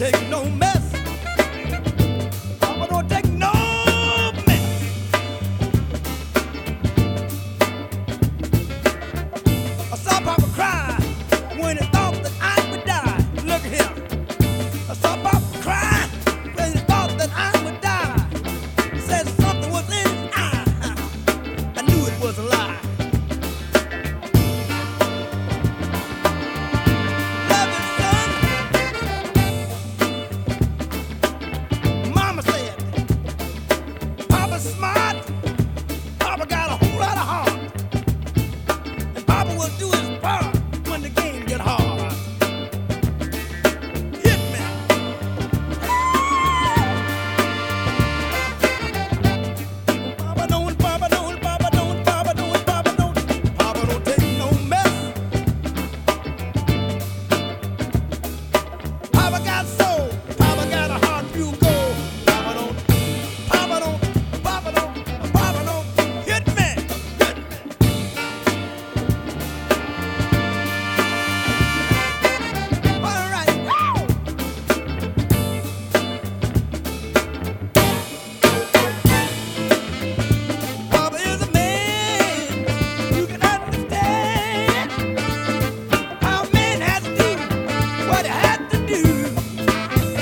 take no mess. Papa don't take no mess. I saw Papa cry when he thought that I would die. Look here. I saw Papa cry when he thought that I would die. He said something was in his eye. I knew it was a lie. Love his son. Mama said, Papa's smart. Papa got a whole lot of heart. And Papa will do his part when the game get hard. Hit me. Papa don't, Papa don't, Papa don't, Papa don't, Papa don't. Papa don't take no mess. Papa got soul. Papa got a heart, you go. Papa don't, Papa don't, Papa don't, Papa don't. Hit me. Hit me. All right. Woo! Papa is a man who can understand how a man had to do what he had to do.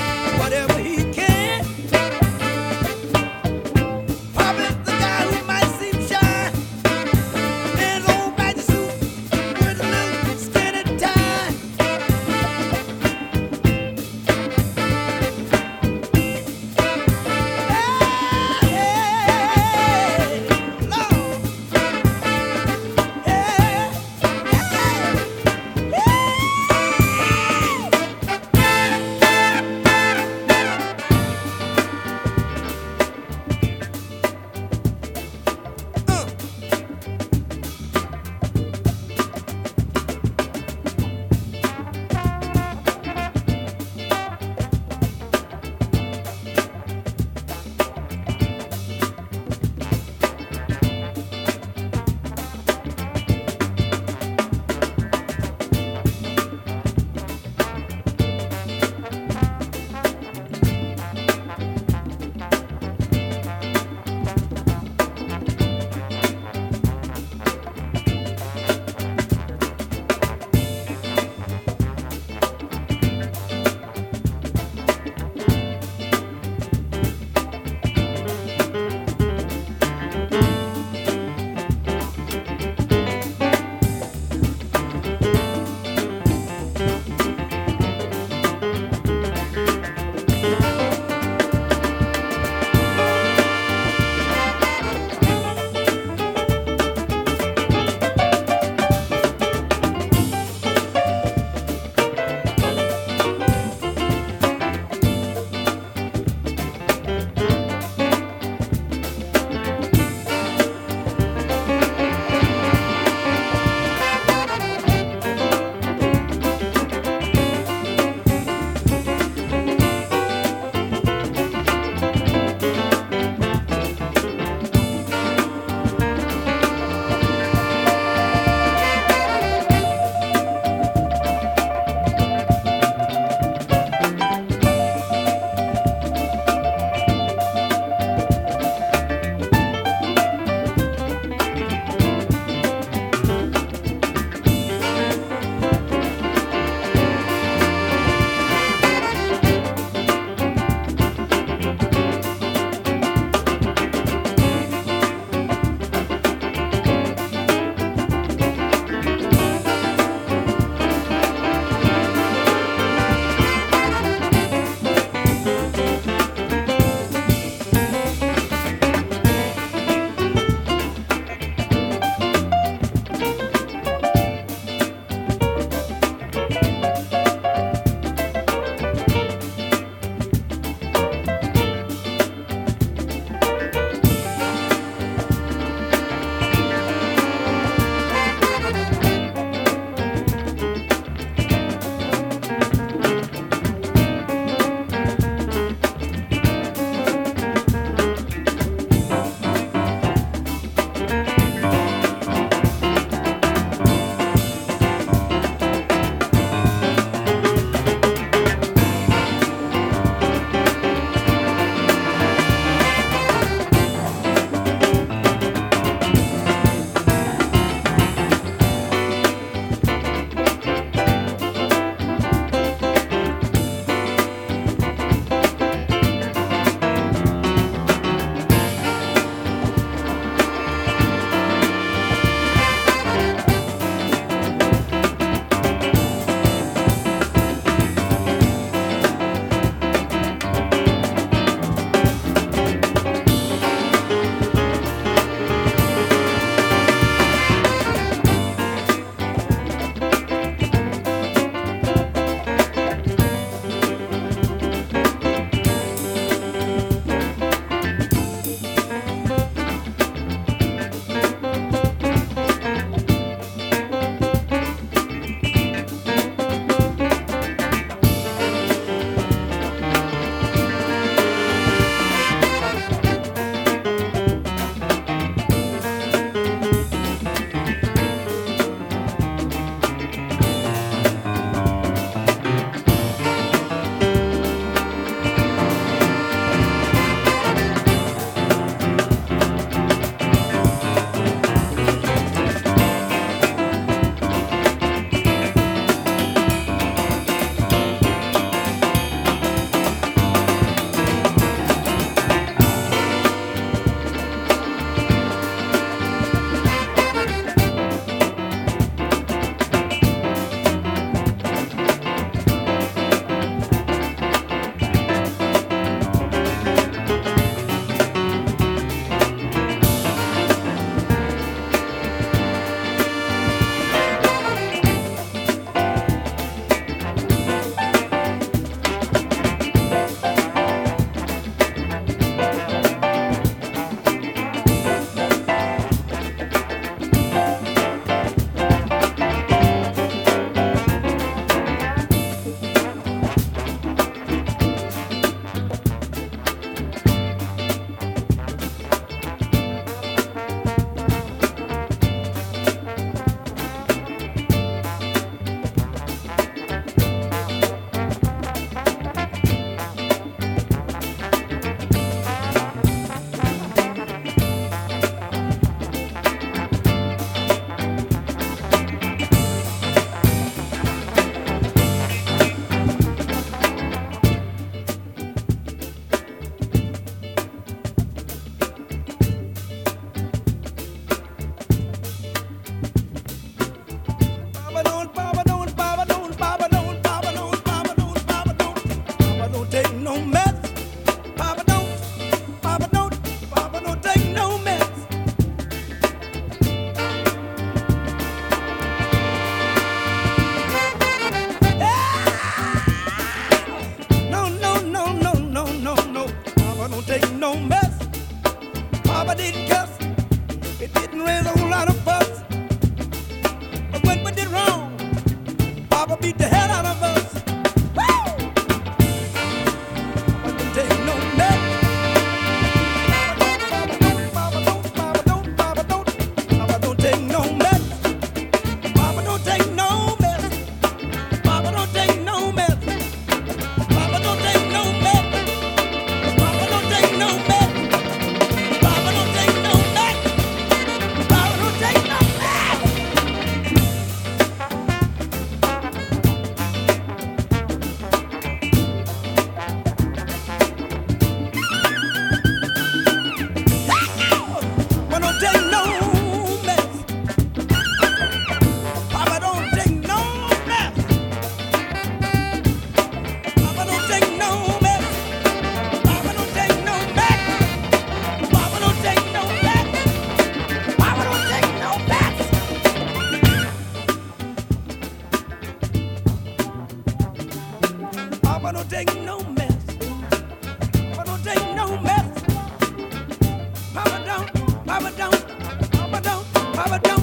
mess. Papa don't take no mess. Papa don't, Papa don't, Papa don't, Papa don't.